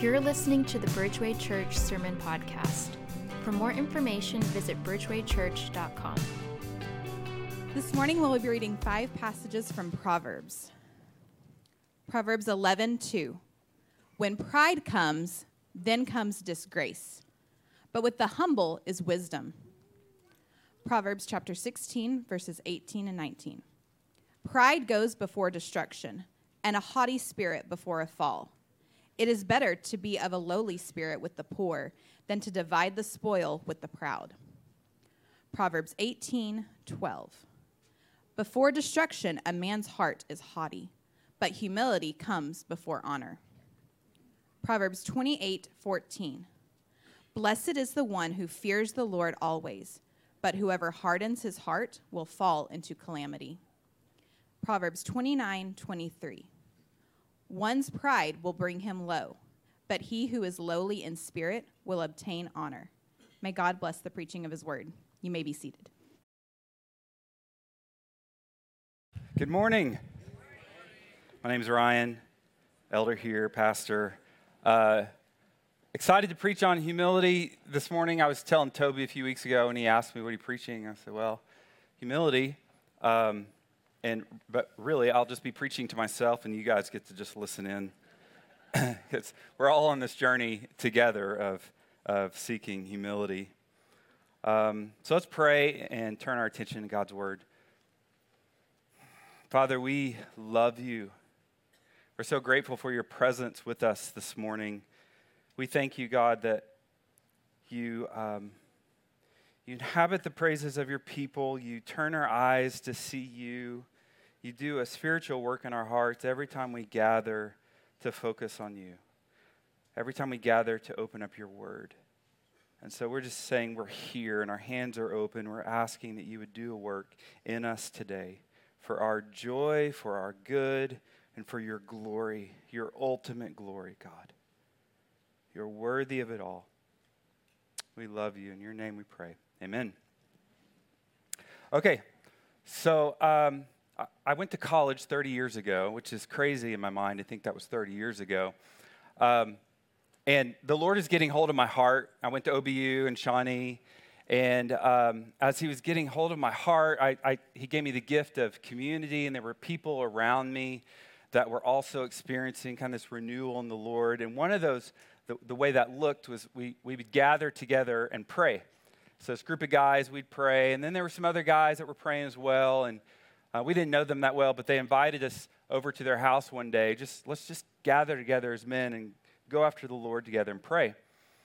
You're listening to the Bridgeway Church Sermon Podcast. For more information, visit bridgewaychurch.com. This morning we'll be reading 5 passages from Proverbs. Proverbs 11:2. When pride comes, then comes disgrace, but with the humble is wisdom. Proverbs chapter 16, verses 18 and 19. Pride goes before destruction, and a haughty spirit before a fall. It is better to be of a lowly spirit with the poor than to divide the spoil with the proud. Proverbs 18:12. Before destruction, a man's heart is haughty, but humility comes before honor. Proverbs 28:14. Blessed is the one who fears the Lord always, but whoever hardens his heart will fall into calamity. Proverbs 29:23. One's pride will bring him low, but he who is lowly in spirit will obtain honor. May God bless the preaching of his word. You may be seated. Good morning. My name is Ryan, elder here, pastor. Excited to preach on humility this morning. I was telling Toby a few weeks ago, and he asked me, what are you preaching? I said, well, humility. But really, I'll just be preaching to myself, and you guys get to just listen in. We're all on this journey together of seeking humility. So let's pray and turn our attention to God's word. Father, we love you. We're so grateful for your presence with us this morning. We thank you, God, that you inhabit the praises of your people. You turn our eyes to see you. You do a spiritual work in our hearts every time we gather to focus on you. Every time we gather to open up your word. And so we're just saying we're here and our hands are open. We're asking that you would do a work in us today for our joy, for our good, and for your glory, your ultimate glory, God. You're worthy of it all. We love you. In your name we pray. Amen. Okay, so I went to college 30 years ago, which is crazy in my mind. I think that was 30 years ago. And the Lord is getting hold of my heart. I went to OBU and Shawnee, and as he was getting hold of my heart, he gave me the gift of community, and there were people around me that were also experiencing kind of this renewal in the Lord. And one of those, the way that looked was we would gather together and pray. So this group of guys, we'd pray, and then there were some other guys that were praying as well, and we didn't know them that well, but they invited us over to their house one day. Let's just gather together as men and go after the Lord together and pray.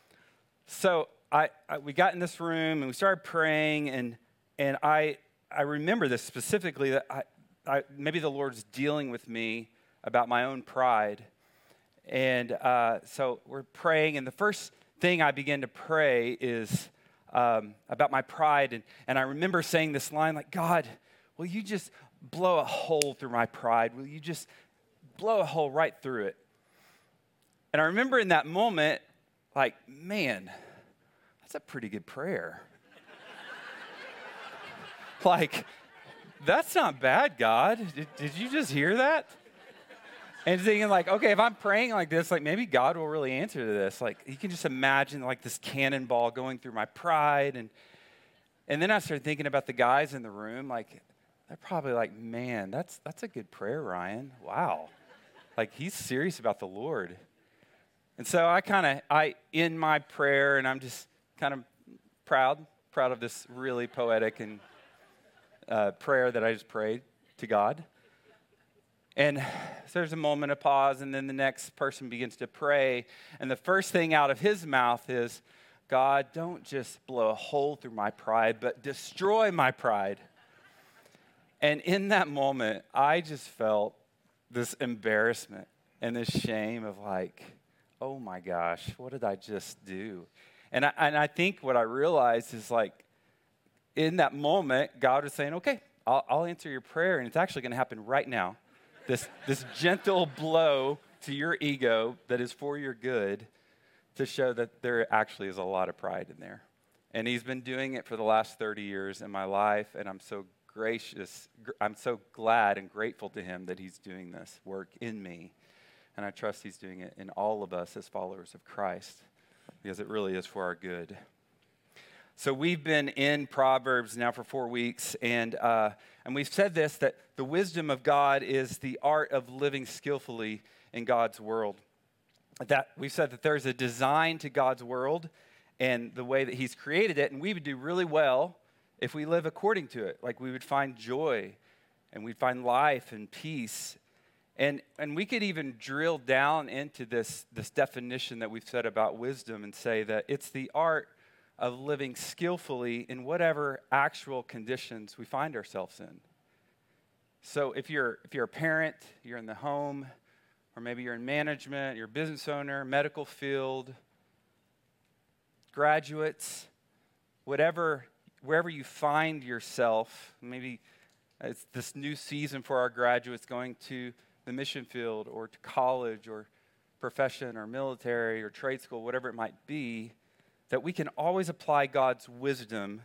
So we got in this room and we started praying, and I remember this specifically that maybe the Lord's dealing with me about my own pride. And so we're praying, and the first thing I began to pray is about my pride. And I remember saying this line like, God, will you just blow a hole through my pride? Will you just blow a hole right through it? And I remember in that moment, like, man, that's a pretty good prayer. Like, that's not bad, God. Did you just hear that? And thinking like, okay, if I'm praying like this, like maybe God will really answer to this. Like, you can just imagine like this cannonball going through my pride. And then I started thinking about the guys in the room, like, they're probably like, man, that's a good prayer, Ryan. Wow. Like, he's serious about the Lord. And so I in my prayer, and I'm just kind of proud of this really poetic and prayer that I just prayed to God. And so there's a moment of pause, and then the next person begins to pray. And the first thing out of his mouth is, God, don't just blow a hole through my pride, but destroy my pride. And in that moment, I just felt this embarrassment and this shame of like, oh my gosh, what did I just do? And I think what I realized is like, in that moment, God was saying, okay, I'll answer your prayer, and it's actually going to happen right now. This gentle blow to your ego that is for your good, to show that there actually is a lot of pride in there. And he's been doing it for the last 30 years in my life, and I'm so glad and grateful to him that he's doing this work in me. And I trust he's doing it in all of us as followers of Christ, because it really is for our good. So we've been in Proverbs now for 4 weeks, and we've said this, that the wisdom of God is the art of living skillfully in God's world. That we've said that there's a design to God's world and the way that he's created it, and we would do really well if we live according to it. Like, we would find joy, and we'd find life and peace. And we could even drill down into this definition that we've said about wisdom and say that it's the art of living skillfully in whatever actual conditions we find ourselves in. So if you're a parent, you're in the home, or maybe you're in management, you're a business owner, medical field, graduates, wherever you find yourself, maybe it's this new season for our graduates going to the mission field or to college or profession or military or trade school, whatever it might be, that we can always apply God's wisdom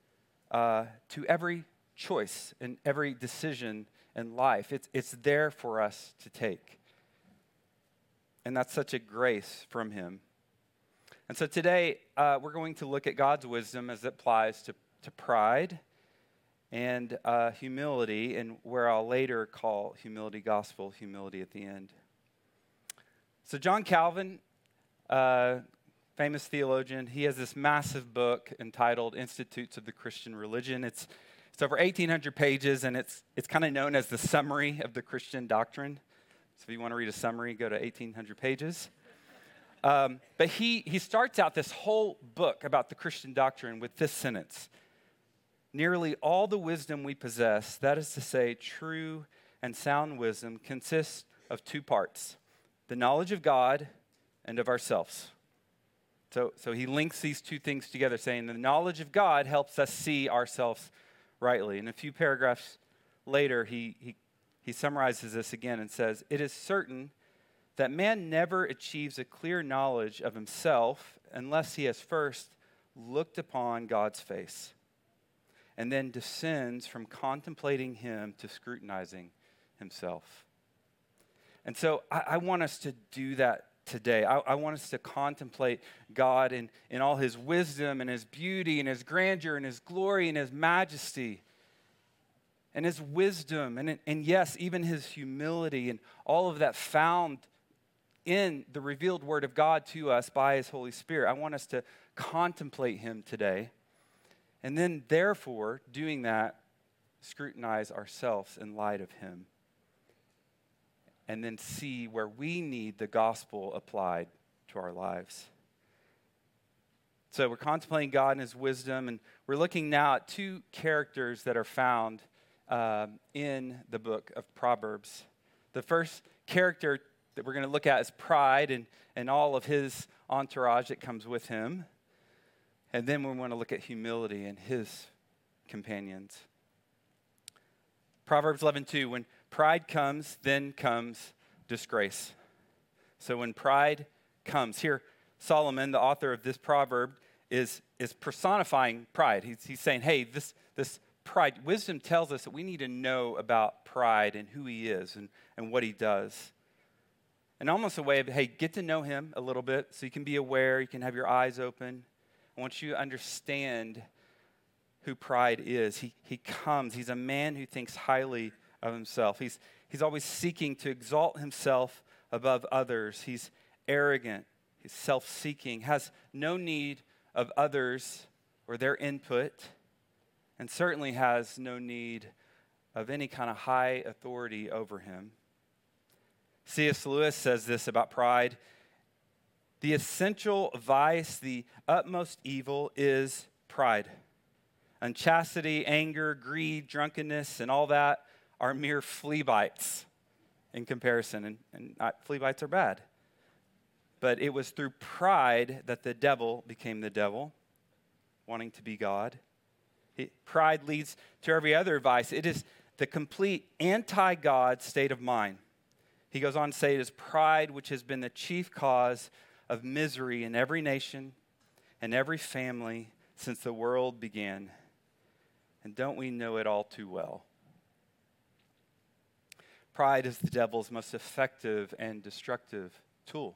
to every choice and every decision in life. It's there for us to take. And that's such a grace from him. And so today, we're going to look at God's wisdom as it applies to pride and humility, and where I'll later call humility gospel, humility at the end. So John Calvin, famous theologian, he has this massive book entitled Institutes of the Christian Religion. It's over 1,800 pages, and it's kind of known as the summary of the Christian doctrine. So if you want to read a summary, go to 1,800 pages. But he starts out this whole book about the Christian doctrine with this sentence: nearly all the wisdom we possess, that is to say, true and sound wisdom, consists of 2 parts: the knowledge of God and of ourselves. So he links these 2 things together, saying the knowledge of God helps us see ourselves rightly. And a few paragraphs later, he summarizes this again and says, "It is certain that man never achieves a clear knowledge of himself unless he has first looked upon God's face, and then descends from contemplating him to scrutinizing himself." And so I want us to do that today. I want us to contemplate God in all his wisdom and his beauty and his grandeur and his glory and his majesty and his wisdom and yes, even his humility, and all of that found in the revealed word of God to us by his Holy Spirit. I want us to contemplate him today. And then, therefore, doing that, scrutinize ourselves in light of him. And then see where we need the gospel applied to our lives. So we're contemplating God and his wisdom, and we're looking now at 2 characters that are found in the book of Proverbs. The first character that we're going to look at is pride and all of his entourage that comes with him. And then we want to look at humility and his companions. Proverbs 11:2, when pride comes, then comes disgrace. So when pride comes, here Solomon, the author of this proverb, is personifying pride. He's saying, hey, this pride, wisdom tells us that we need to know about pride and who he is and what he does. And almost a way of, hey, get to know him a little bit so you can be aware, you can have your eyes open. I want you to understand who pride is. He comes. He's a man who thinks highly of himself. He's always seeking to exalt himself above others. He's arrogant. He's self-seeking, has no need of others or their input, and certainly has no need of any kind of high authority over him. C.S. Lewis says this about pride: the essential vice, the utmost evil is pride. Unchastity, anger, greed, drunkenness, and all that are mere flea bites in comparison. And flea bites are bad. But it was through pride that the devil became the devil, wanting to be God. Pride leads to every other vice. It is the complete anti-God state of mind. He goes on to say it is pride which has been the chief cause of misery in every nation and every family since the world began. And don't we know it all too well? Pride is the devil's most effective and destructive tool.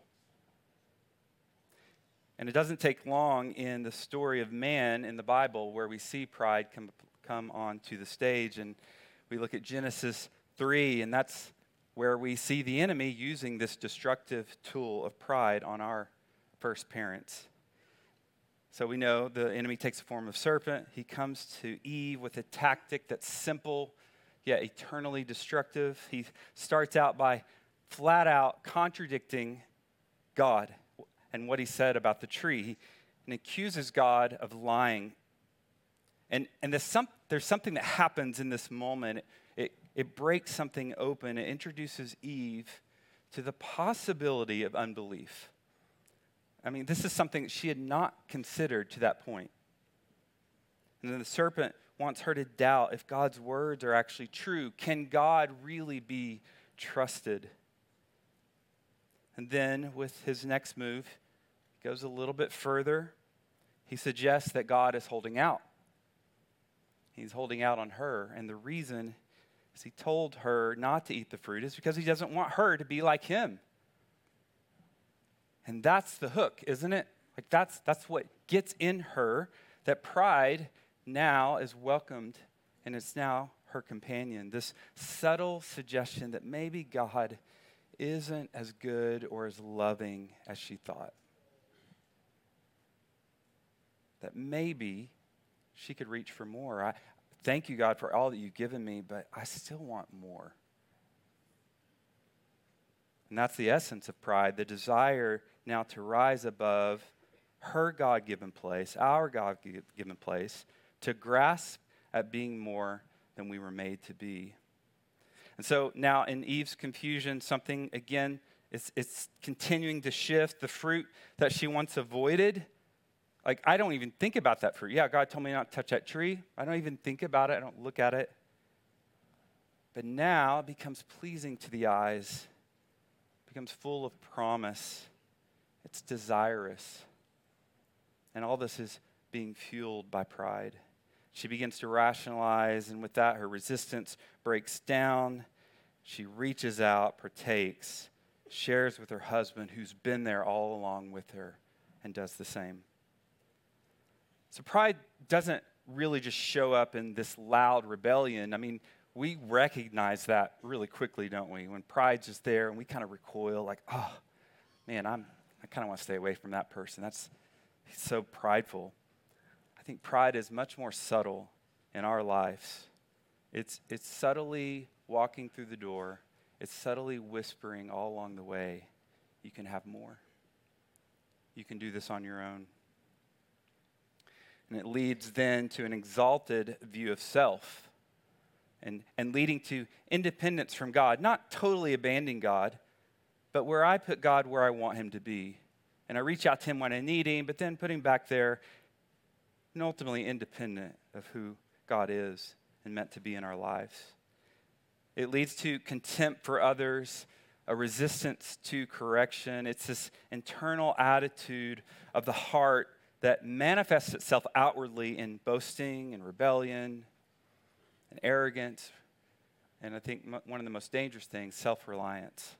And it doesn't take long in the story of man in the Bible where we see pride come onto the stage. And we look at Genesis 3, and that's where we see the enemy using this destructive tool of pride on our first parents. So we know the enemy takes the form of serpent. He comes to Eve with a tactic that's simple, yet eternally destructive. He starts out by flat out contradicting God and what he said about the tree, and accuses God of lying. And there's something that happens in this moment. It breaks something open. It introduces Eve to the possibility of unbelief. I mean, this is something she had not considered to that point. And then the serpent wants her to doubt if God's words are actually true. Can God really be trusted? And then with his next move, he goes a little bit further. He suggests that God is holding out. He's holding out on her. And the reason is he told her not to eat the fruit is because he doesn't want her to be like him. And that's the hook, isn't it? Like that's what gets in her, that pride now is welcomed and it's now her companion. This subtle suggestion that maybe God isn't as good or as loving as she thought. That maybe she could reach for more. I thank you, God, for all that you've given me, but I still want more. And that's the essence of pride, the desire now to rise above her God-given place, our God-given place, to grasp at being more than we were made to be. And so now in Eve's confusion, something, again, it's continuing to shift. The fruit that she once avoided, like, I don't even think about that fruit. Yeah, God told me not to touch that tree. I don't even think about it. I don't look at it. But now it becomes pleasing to the eyes. It becomes full of promise. It's desirous. And all this is being fueled by pride. She begins to rationalize, and with that, her resistance breaks down. She reaches out, partakes, shares with her husband, who's been there all along with her, and does the same. So pride doesn't really just show up in this loud rebellion. I mean, we recognize that really quickly, don't we? When pride's just there and we kind of recoil like, oh, man, I kind of want to stay away from that person. He's so prideful. I think pride is much more subtle in our lives. It's subtly walking through the door. It's subtly whispering all along the way, you can have more. You can do this on your own. And it leads then to an exalted view of self and leading to independence from God. Not totally abandoning God, but where I put God where I want him to be. And I reach out to him when I need him, but then put him back there and ultimately independent of who God is and meant to be in our lives. It leads to contempt for others, a resistance to correction. It's this internal attitude of the heart that manifests itself outwardly in boasting and rebellion and arrogance. And I think one of the most dangerous things, self-reliance.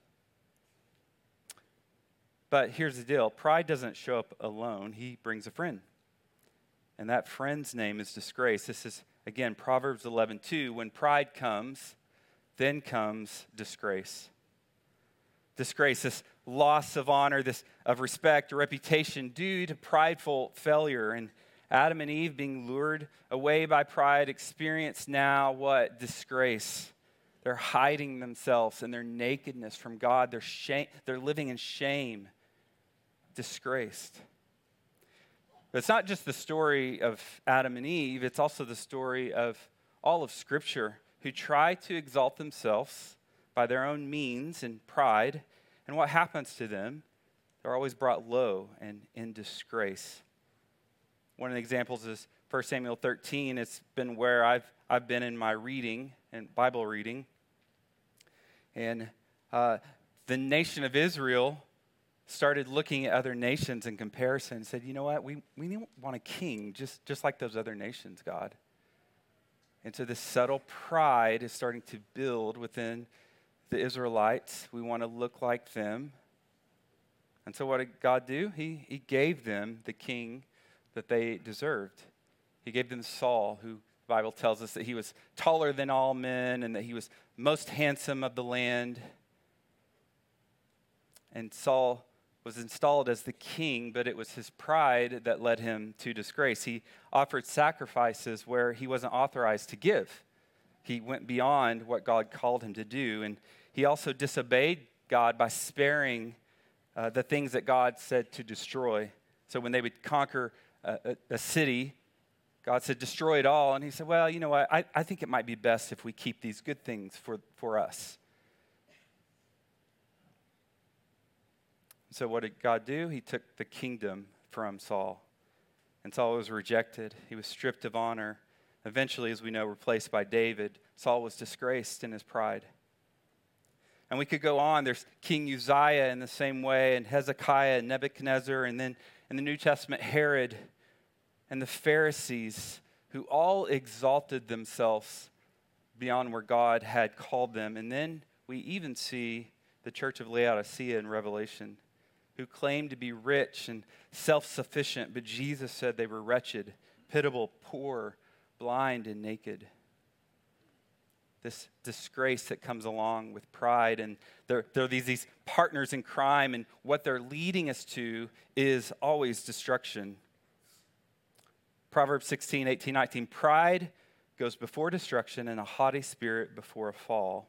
But here's the deal. Pride doesn't show up alone. He brings a friend. And that friend's name is disgrace. This is, again, Proverbs 11:2. When pride comes, then comes disgrace. Disgrace, this loss of honor, this of respect or reputation due to prideful failure. And Adam and Eve, being lured away by pride, experience now what? Disgrace. They're hiding themselves and their nakedness from God. They're living in shame, disgraced. But it's not just the story of Adam and Eve, it's also the story of all of Scripture, who try to exalt themselves by their own means and pride. And what happens to them? They're always brought low and in disgrace. One of the examples is 1 Samuel 13. It's been where I've been in my reading and Bible reading. And the nation of Israel started looking at other nations in comparison and said, you know what, we want a king just like those other nations, God. And so this subtle pride is starting to build within the Israelites. We want to look like them. And so what did God do? He gave them the king that they deserved. He gave them Saul, who the Bible tells us that he was taller than all men and that he was most handsome of the land. And Saul was installed as the king, but it was his pride that led him to disgrace. He offered sacrifices where he wasn't authorized to give. He went beyond what God called him to do, and he also disobeyed God by sparing the things that God said to destroy. So when they would conquer a city, God said, destroy it all. And he said, well, you know what? I think it might be best if we keep these good things for us. So what did God do? He took the kingdom from Saul. And Saul was rejected. He was stripped of honor. Eventually, as we know, replaced by David. Saul was disgraced in his pride. And we could go on. There's King Uzziah in the same way, and Hezekiah and Nebuchadnezzar, and then in the New Testament, Herod and the Pharisees, who all exalted themselves beyond where God had called them. And then we even see the church of Laodicea in Revelation, who claimed to be rich and self-sufficient, but Jesus said they were wretched, pitiable, poor, blind, and naked. This disgrace that comes along with pride, and there are these partners in crime, and what they're leading us to is always destruction. Proverbs 16, 18, 19, pride goes before destruction, and a haughty spirit before a fall.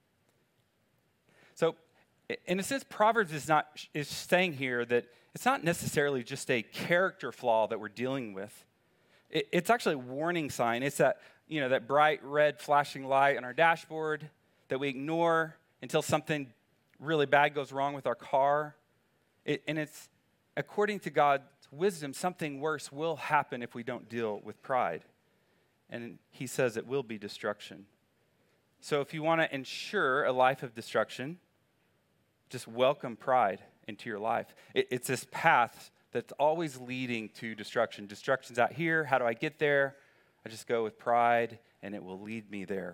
So, in a sense, Proverbs is saying here that it's not necessarily just a character flaw that we're dealing with. It's actually a warning sign. It's that bright red flashing light on our dashboard that we ignore until something really bad goes wrong with our car. And it's, according to God's wisdom, something worse will happen if we don't deal with pride. And he says it will be destruction. So if you want to ensure a life of destruction, just welcome pride into your life. It's this path that's always leading to destruction. Destruction's out here. How do I get there? I just go with pride, and it will lead me there.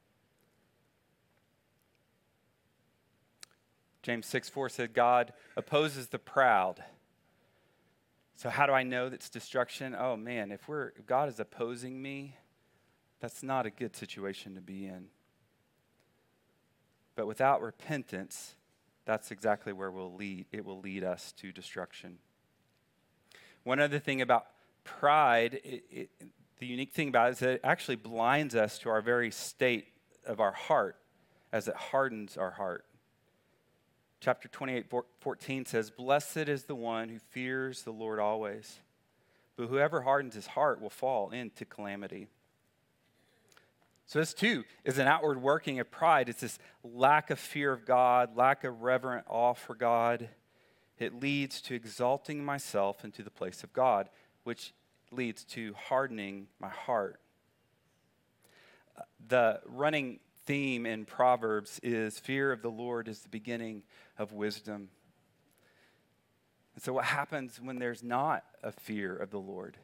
James 6:4 said, God opposes the proud. So how do I know that's destruction? Oh man, if God is opposing me, that's not a good situation to be in. But without repentance, that's exactly where it will lead us to destruction. One other thing about pride, the unique thing about it is that it actually blinds us to our very state of our heart as it hardens our heart. Chapter 28:14 says, blessed is the one who fears the Lord always, but whoever hardens his heart will fall into calamity. So this too is an outward working of pride. It's this lack of fear of God, lack of reverent awe for God. It leads to exalting myself into the place of God, which leads to hardening my heart. The running theme in Proverbs is fear of the Lord is the beginning of wisdom. And so what happens when there's not a fear of the Lord?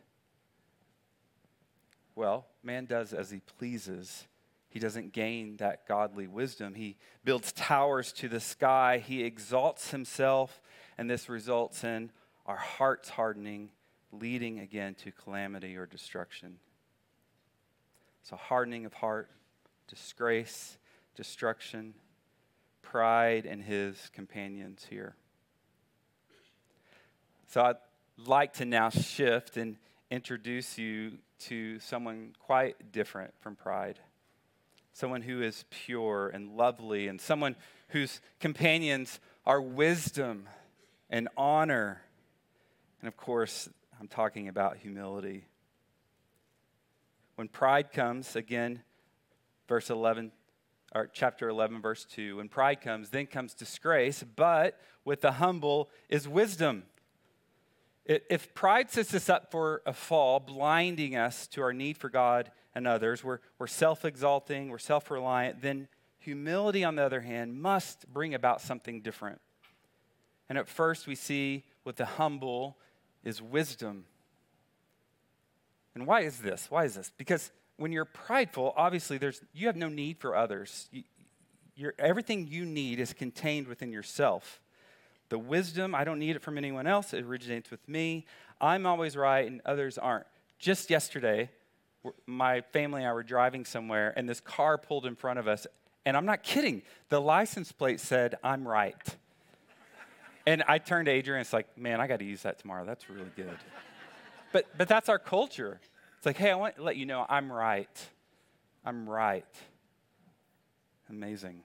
Well, man does as he pleases. He doesn't gain that godly wisdom. He builds towers to the sky. He exalts himself, and this results in our hearts hardening, leading again to calamity or destruction. So hardening of heart, disgrace, destruction, pride, and his companions here. So I'd like to now shift and introduce you to someone quite different from pride. Someone who is pure and lovely, and someone whose companions are wisdom and honor. And of course, I'm talking about humility. When pride comes, again, chapter 11, verse 2, when pride comes, then comes disgrace, but with the humble is wisdom. If pride sets us up for a fall, blinding us to our need for God and others, we're self-exalting, we're self-reliant, then humility, on the other hand, must bring about something different. And at first we see with the humble is wisdom. And why is this? Because when you're prideful, obviously you have no need for others. Everything you need is contained within yourself. The wisdom, I don't need it from anyone else. It originates with me. I'm always right and others aren't. Just yesterday, my family and I were driving somewhere, and this car pulled in front of us. And I'm not kidding. The license plate said, "I'm right." And I turned to Adrian, and it's like, man, I got to use that tomorrow. That's really good. But that's our culture. It's like, hey, I want to let you know I'm right. I'm right. Amazing.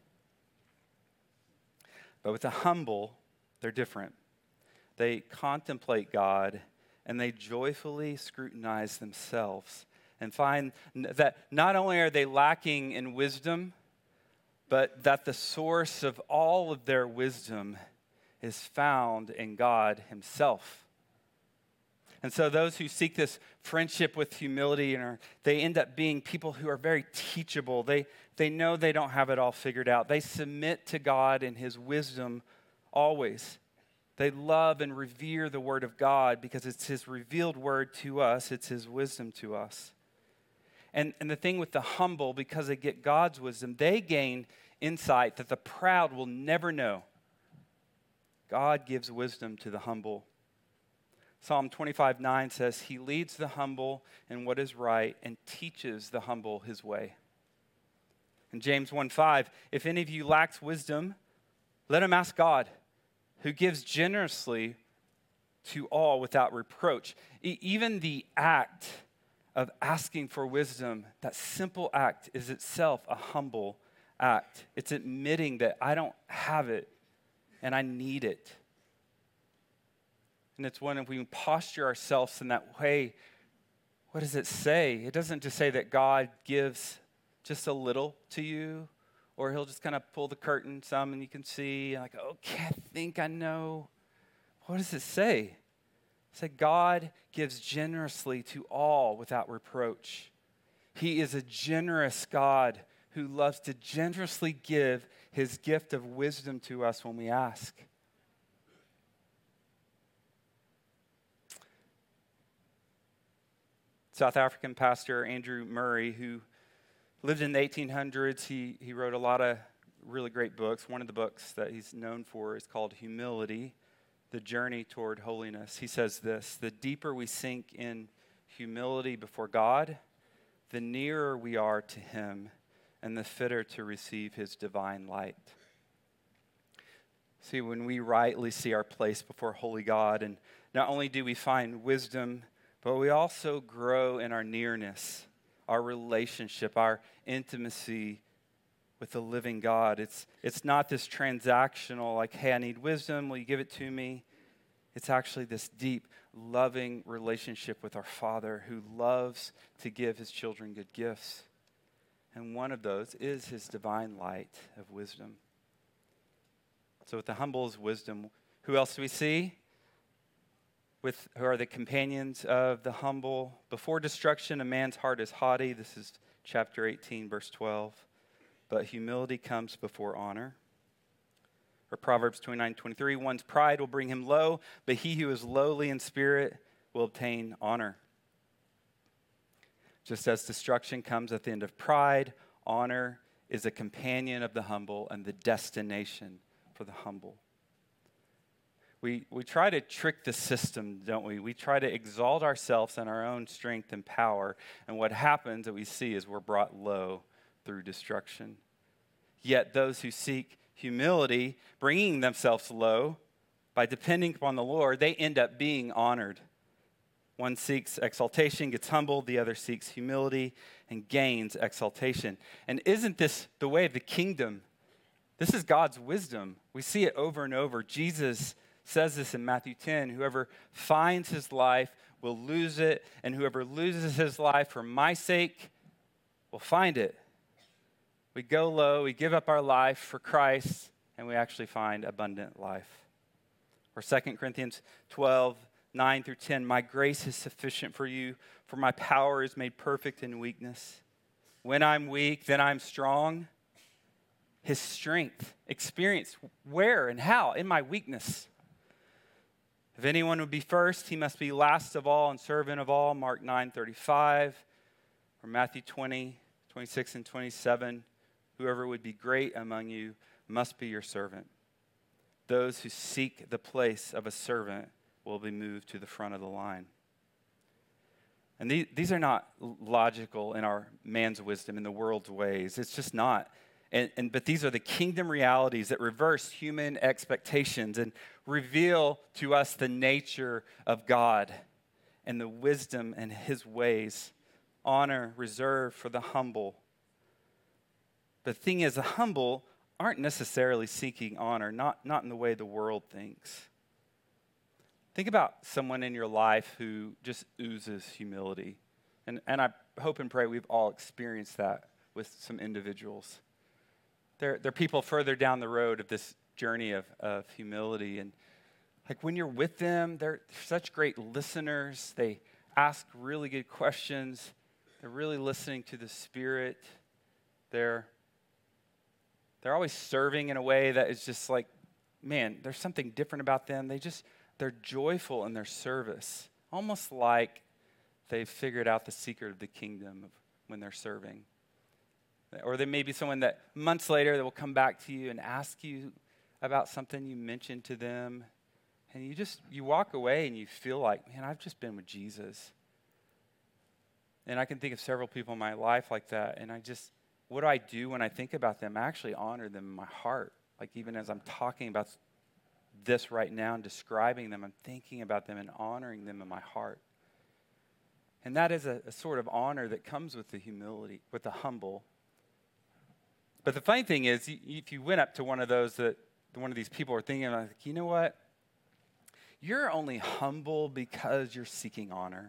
But with the humble, they're different. They contemplate God, and they joyfully scrutinize themselves and find that not only are they lacking in wisdom, but that the source of all of their wisdom is found in God himself. And so those who seek this friendship with humility, they end up being people who are very teachable. They know they don't have it all figured out. They submit to God and his wisdom always. They love and revere the word of God because it's his revealed word to us. It's his wisdom to us. And the thing with the humble, because they get God's wisdom, they gain insight that the proud will never know. God gives wisdom to the humble. Psalm 25:9 says, he leads the humble in what is right and teaches the humble his way. In James 1:5, if any of you lacks wisdom, let him ask God, who gives generously to all without reproach. Even the act of asking for wisdom, that simple act is itself a humble act. It's admitting that I don't have it and I need it. And it's when we posture ourselves in that way, what does it say? It doesn't just say that God gives just a little to you, or he'll just kind of pull the curtain some and you can see, like, okay, I think I know. What does it say? It says God gives generously to all without reproach. He is a generous God who loves to generously give his gift of wisdom to us when we ask. South African pastor Andrew Murray, who lived in the 1800s, he wrote a lot of really great books. One of the books that he's known for is called Humility, The Journey Toward Holiness. He says this, the deeper we sink in humility before God, the nearer we are to him and the fitter to receive his divine light. See, when we rightly see our place before holy God, and not only do we find wisdom, but we also grow in our nearness, our relationship, our intimacy with the living God. It's not this transactional, like, hey, I need wisdom, will you give it to me? It's actually this deep, loving relationship with our Father who loves to give his children good gifts. And one of those is his divine light of wisdom. So with the humble is wisdom. Who else do we see? Who are the companions of the humble? Before destruction, a man's heart is haughty. This is chapter 18, verse 12. But humility comes before honor. Or Proverbs 29:23, one's pride will bring him low, but he who is lowly in spirit will obtain honor. Just as destruction comes at the end of pride, honor is a companion of the humble and the destination for the humble. We try to trick the system, don't we? We try to exalt ourselves in our own strength and power, and what happens that we see is we're brought low through destruction. Yet those who seek humility, bringing themselves low by depending upon the Lord, they end up being honored. One seeks exaltation, gets humbled. The other seeks humility and gains exaltation. And isn't this the way of the kingdom? This is God's wisdom. We see it over and over. Jesus says this in Matthew 10, whoever finds his life will lose it, and whoever loses his life for my sake will find it. We go low, we give up our life for Christ, and we actually find abundant life. Or 2 Corinthians 12:9-10, my grace is sufficient for you, for my power is made perfect in weakness. When I'm weak, then I'm strong. His strength, experience, where and how? In my weakness. If anyone would be first, he must be last of all and servant of all, Mark 9:35, or Matthew 20:26 and 27. Whoever would be great among you must be your servant. Those who seek the place of a servant will be moved to the front of the line. And these are not logical in our man's wisdom, in the world's ways. It's just not. But these are the kingdom realities that reverse human expectations and reveal to us the nature of God and the wisdom and his ways. Honor reserved for the humble. The thing is, the humble aren't necessarily seeking honor, not in the way the world thinks. Think about someone in your life who just oozes humility. And I hope and pray we've all experienced that with some individuals. They're people further down the road of this journey of humility. And like when you're with them, they're such great listeners. They ask really good questions. They're really listening to the Spirit. They're always serving in a way that is just like, man, there's something different about them. They're joyful in their service, almost like they've figured out the secret of the kingdom when they're serving. Or there may be someone that months later that will come back to you and ask you about something you mentioned to them. And you walk away and you feel like, man, I've just been with Jesus. And I can think of several people in my life like that. And what do I do when I think about them? I actually honor them in my heart. Like even as I'm talking about this right now and describing them, I'm thinking about them and honoring them in my heart. And that is a sort of honor that comes with the humility, with the humble. But the funny thing is, if you went up to one of these people are thinking, like, you know what? You're only humble because you're seeking honor.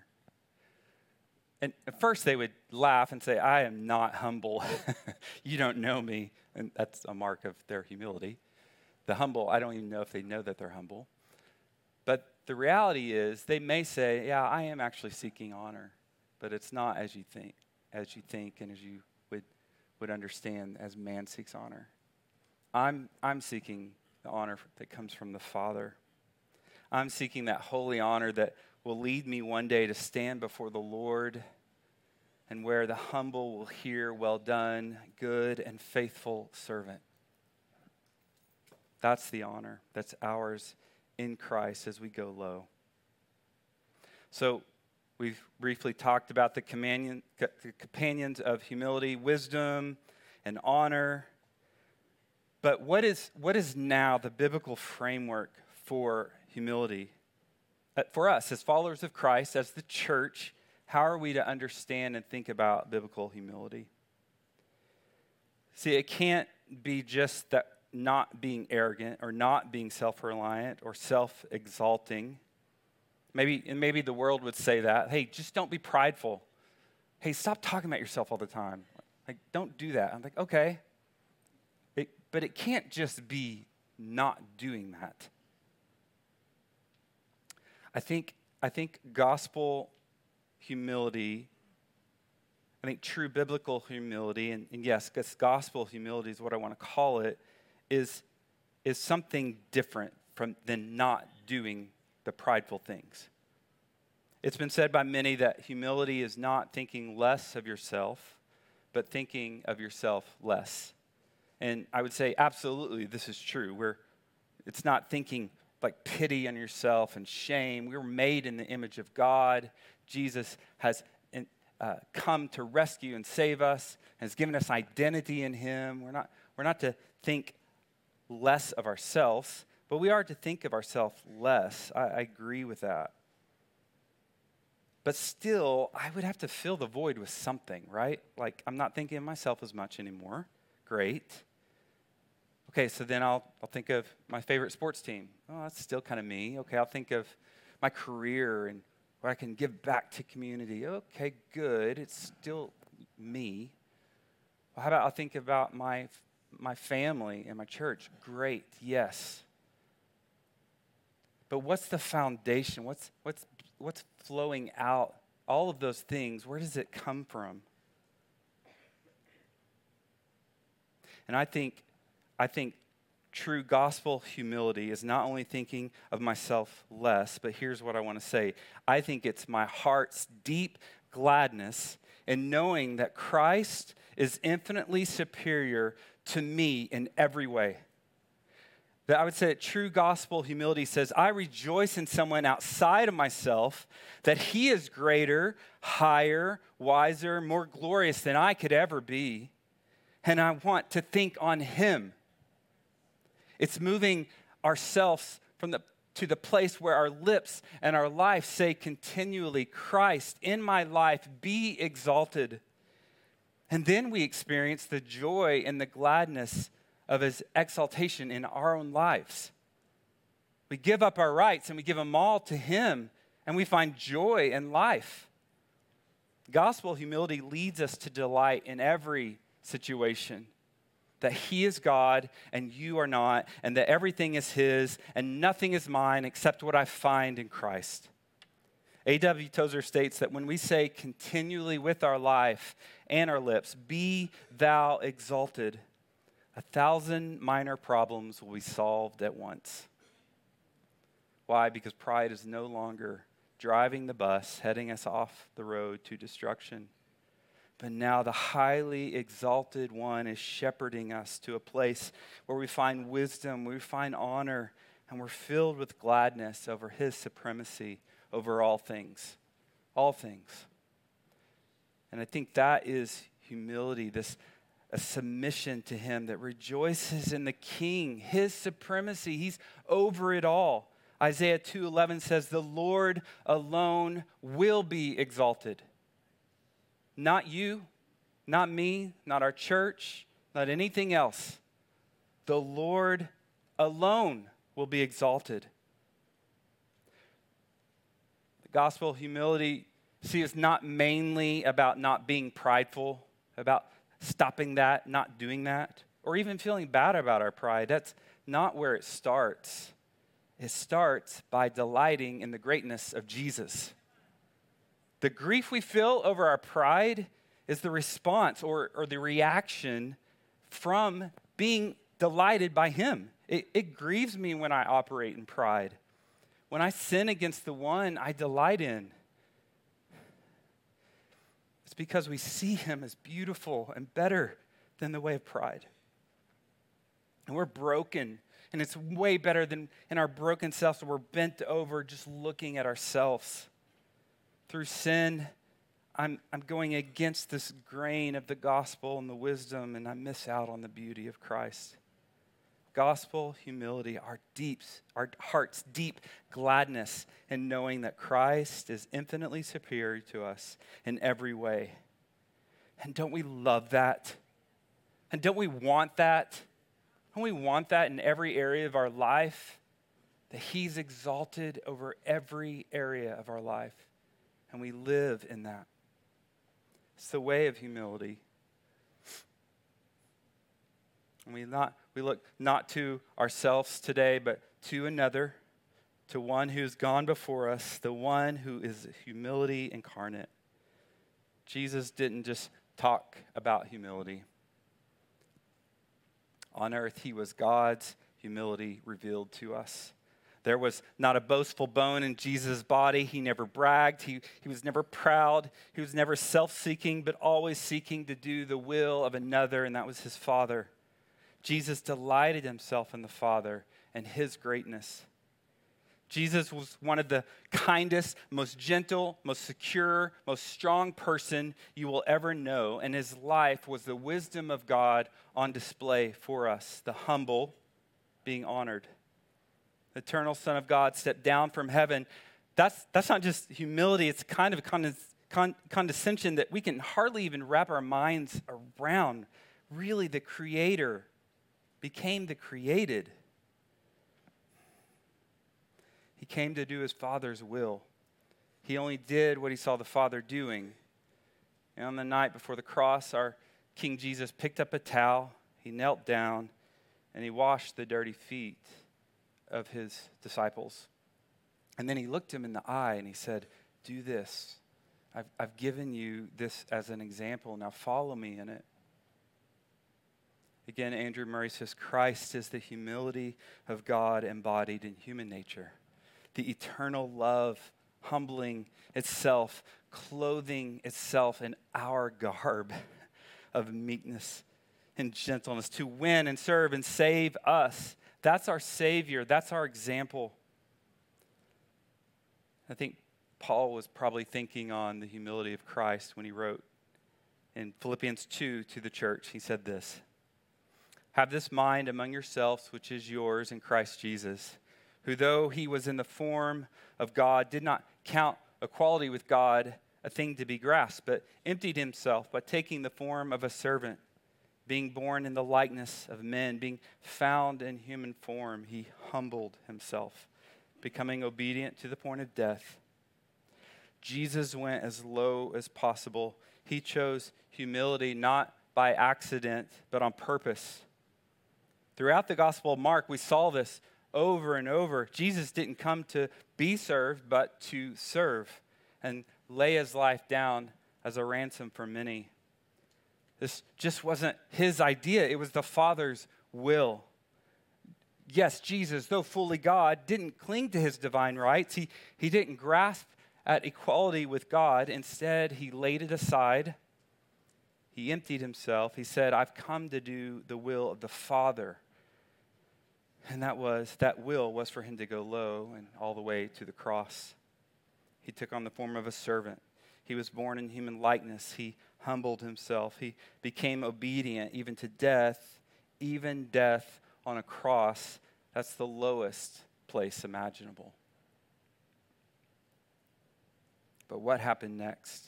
And at first they would laugh and say, I am not humble. You don't know me. And that's a mark of their humility. The humble, I don't even know if they know that they're humble. But the reality is they may say, yeah, I am actually seeking honor. But it's not as you think and as you would understand as man seeks honor. I'm seeking the honor that comes from the Father. I'm seeking that holy honor that will lead me one day to stand before the Lord and where the humble will hear, well done, good and faithful servant. That's the honor that's ours in Christ as we go low. So we've briefly talked about the companions of humility, wisdom, and honor. But what is now the biblical framework for humility? For us, as followers of Christ, as the church, how are we to understand and think about biblical humility? See, it can't be just that not being arrogant or not being self-reliant or self-exalting. Maybe the world would say that. Hey, just don't be prideful. Hey, stop talking about yourself all the time. Like, don't do that. I'm like, okay. But it can't just be not doing that. I think gospel humility, I think true biblical humility, and yes, gospel humility is what I want to call it, is something different than not doing the prideful things. It's been said by many that humility is not thinking less of yourself, but thinking of yourself less. And I would say absolutely this is true. It's not thinking like pity on yourself and shame. We're made in the image of God. Jesus has come to rescue and save us, has given us identity in him. We're not to think less of ourselves, but we are to think of ourselves less. I agree with that. But still, I would have to fill the void with something, right? Like, I'm not thinking of myself as much anymore. Great. Okay, so then I'll think of my favorite sports team. Oh, that's still kind of me. Okay, I'll think of my career and what I can give back to community. Okay, good. It's still me. Well, how about I'll think about my family and my church? Great, yes. But what's the foundation? What's flowing out? All of those things, where does it come from? And I think true gospel humility is not only thinking of myself less, but here's what I want to say. I think it's my heart's deep gladness in knowing that Christ is infinitely superior to me in every way. That I would say that true gospel humility says, I rejoice in someone outside of myself, that he is greater, higher, wiser, more glorious than I could ever be. And I want to think on him. It's moving ourselves to the place where our lips and our life say continually, Christ, in my life, be exalted. And then we experience the joy and the gladness of his exaltation in our own lives. We give up our rights and we give them all to him, and we find joy in life. Gospel humility leads us to delight in every situation, that he is God and you are not, and that everything is his and nothing is mine except what I find in Christ. A.W. Tozer states that when we say continually with our life and our lips, be thou exalted, 1,000 minor problems will be solved at once. Why? Because pride is no longer driving the bus, heading us off the road to destruction. But now the highly exalted one is shepherding us to a place where we find wisdom, we find honor, and we're filled with gladness over his supremacy over all things. All things. And I think that is humility, a submission to him that rejoices in the King, his supremacy. He's over it all. Isaiah 2:11 says, the Lord alone will be exalted. Not you, not me, not our church, not anything else. The Lord alone will be exalted. The gospel humility, is not mainly about not being prideful, about stopping that, not doing that, or even feeling bad about our pride. That's not where it starts. It starts by delighting in the greatness of Jesus. The grief we feel over our pride is the response or the reaction from being delighted by him. It grieves me when I operate in pride. When I sin against the one I delight in, it's because we see him as beautiful and better than the way of pride. And we're broken, and it's way better than in our broken selves. We're bent over just looking at ourselves. Through sin, I'm going against this grain of the gospel and the wisdom, and I miss out on the beauty of Christ. Gospel humility, our heart's deep gladness in knowing that Christ is infinitely superior to us in every way. And don't we love that? And don't we want that? Don't we want that in every area of our life? That he's exalted over every area of our life. And we live in that. It's the way of humility. And we look not to ourselves today, but to another, to one who's gone before us, the one who is humility incarnate. Jesus didn't just talk about humility. On earth, he was God's humility revealed to us. There was not a boastful bone in Jesus' body. He never bragged. He was never proud. He was never self-seeking, but always seeking to do the will of another, and that was his Father. Jesus delighted himself in the Father and his greatness. Jesus was one of the kindest, most gentle, most secure, most strong person you will ever know, and his life was the wisdom of God on display for us, the humble being honored. The eternal Son of God stepped down from heaven. That's not just humility, it's kind of condescension that we can hardly even wrap our minds around. Really, the Creator became the created. He came to do his Father's will. He only did what he saw the Father doing. And on the night before the cross, our King Jesus picked up a towel, he knelt down, and he washed the dirty feet of his disciples. And then he looked him in the eye and he said, do this. I've given you this as an example. Now follow me in it. Again, Andrew Murray says, Christ is the humility of God embodied in human nature. The eternal love, humbling itself, clothing itself in our garb of meekness and gentleness, to win and serve and save us. That's our Savior. That's our example. I think Paul was probably thinking on the humility of Christ when he wrote in Philippians 2 to the church. He said this, "Have this mind among yourselves, which is yours in Christ Jesus, who though he was in the form of God, did not count equality with God a thing to be grasped, but emptied himself by taking the form of a servant, being born in the likeness of men, being found in human form, he humbled himself, becoming obedient to the point of death." Jesus went as low as possible. He chose humility not by accident, but on purpose. Throughout the Gospel of Mark, we saw this over and over. Jesus didn't come to be served, but to serve and lay his life down as a ransom for many. This just wasn't his idea. It was the Father's will. Yes, Jesus, though fully God, didn't cling to his divine rights. He didn't grasp at equality with God. Instead, he laid it aside. He emptied himself. He said, "I've come to do the will of the Father." And that will was for him to go low and all the way to the cross. He took on the form of a servant. He was born in human likeness. He humbled himself. He became obedient even to death, even death on a cross. That's the lowest place imaginable. But what happened next?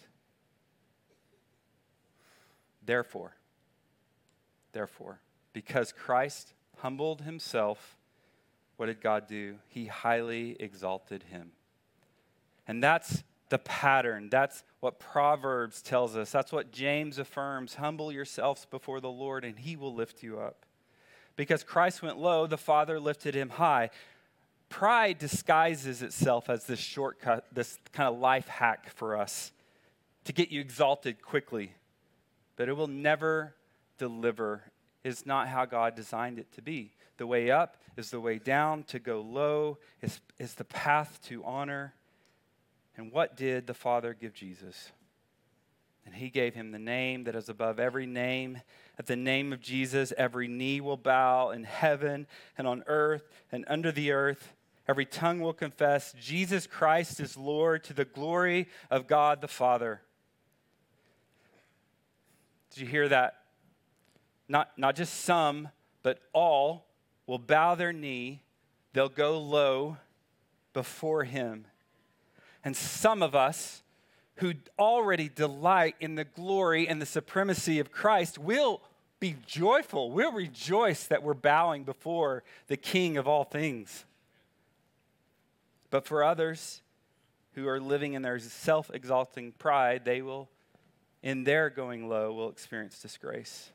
Therefore, because Christ humbled himself, what did God do? He highly exalted him. And that's the pattern. That's what Proverbs tells us. That's what James affirms. Humble yourselves before the Lord, and he will lift you up. Because Christ went low, the Father lifted him high. Pride disguises itself as this shortcut, this kind of life hack for us to get you exalted quickly. But it will never deliver. It's not how God designed it to be. The way up is the way down. To go low is the path to honor. And what did the Father give Jesus? And he gave him the name that is above every name. At the name of Jesus, every knee will bow in heaven and on earth and under the earth. Every tongue will confess Jesus Christ is Lord, to the glory of God the Father. Did you hear that? Not just some, but all will bow their knee. They'll go low before him. And some of us who already delight in the glory and the supremacy of Christ will be joyful. We'll rejoice that we're bowing before the King of all things. But for others who are living in their self-exalting pride, they will, in their going low, will experience disgrace.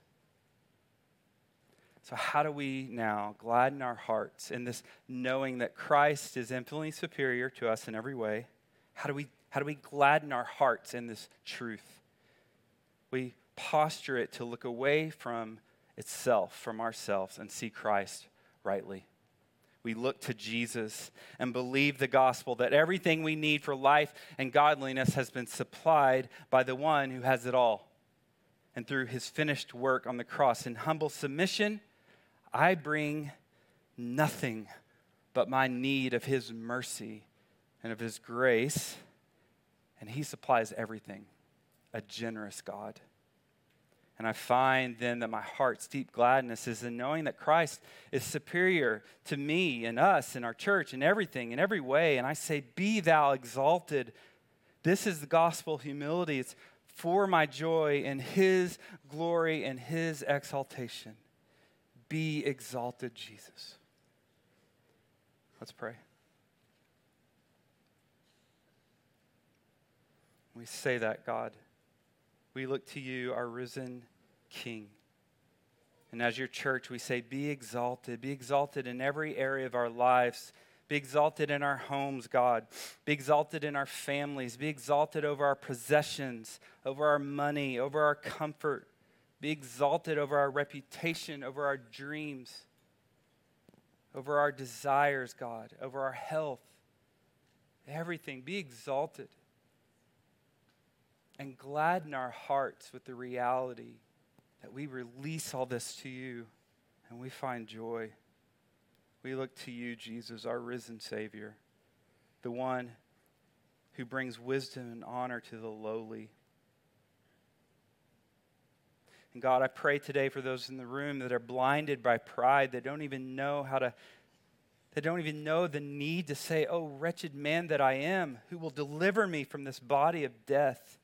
So how do we now gladden our hearts in this knowing that Christ is infinitely superior to us in every way? How do we gladden our hearts in this truth? We posture it to look away from itself, from ourselves, and see Christ rightly. We look to Jesus and believe the gospel that everything we need for life and godliness has been supplied by the one who has it all. And through his finished work on the cross, in humble submission, I bring nothing but my need of his mercy and of his grace, and he supplies everything, a generous God. And I find then that my heart's deep gladness is in knowing that Christ is superior to me and us and our church and everything in every way. And I say, be thou exalted. This is the gospel humility. It's for my joy in his glory and his exaltation. Be exalted, Jesus. Let's pray. We say that, God. We look to you, our risen King. And as your church, we say, be exalted in every area of our lives. Be exalted in our homes, God. Be exalted in our families. Be exalted over our possessions, over our money, over our comfort. Be exalted over our reputation, over our dreams, over our desires, God, over our health. Everything, be exalted. And gladden our hearts with the reality that we release all this to you and we find joy. We look to you, Jesus, our risen Savior, the one who brings wisdom and honor to the lowly. And God, I pray today for those in the room that are blinded by pride, that don't even know the need to say, oh, wretched man that I am, who will deliver me from this body of death.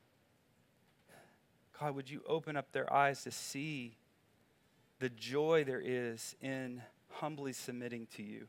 God, would you open up their eyes to see the joy there is in humbly submitting to you?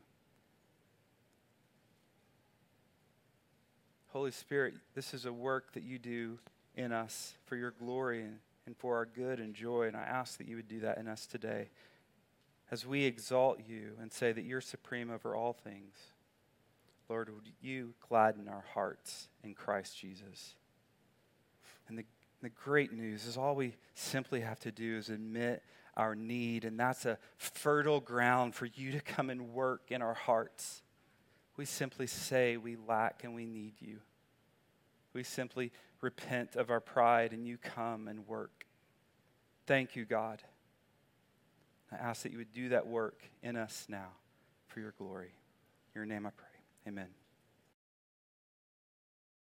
Holy Spirit, this is a work that you do in us for your glory and for our good and joy, and I ask that you would do that in us today as we exalt you and say that you're supreme over all things. Lord, would you gladden our hearts in Christ Jesus? And the great news is all we simply have to do is admit our need, and that's a fertile ground for you to come and work in our hearts. We simply say we lack and we need you. We simply repent of our pride and you come and work. Thank you, God. I ask that you would do that work in us now for your glory. In your name I pray. Amen.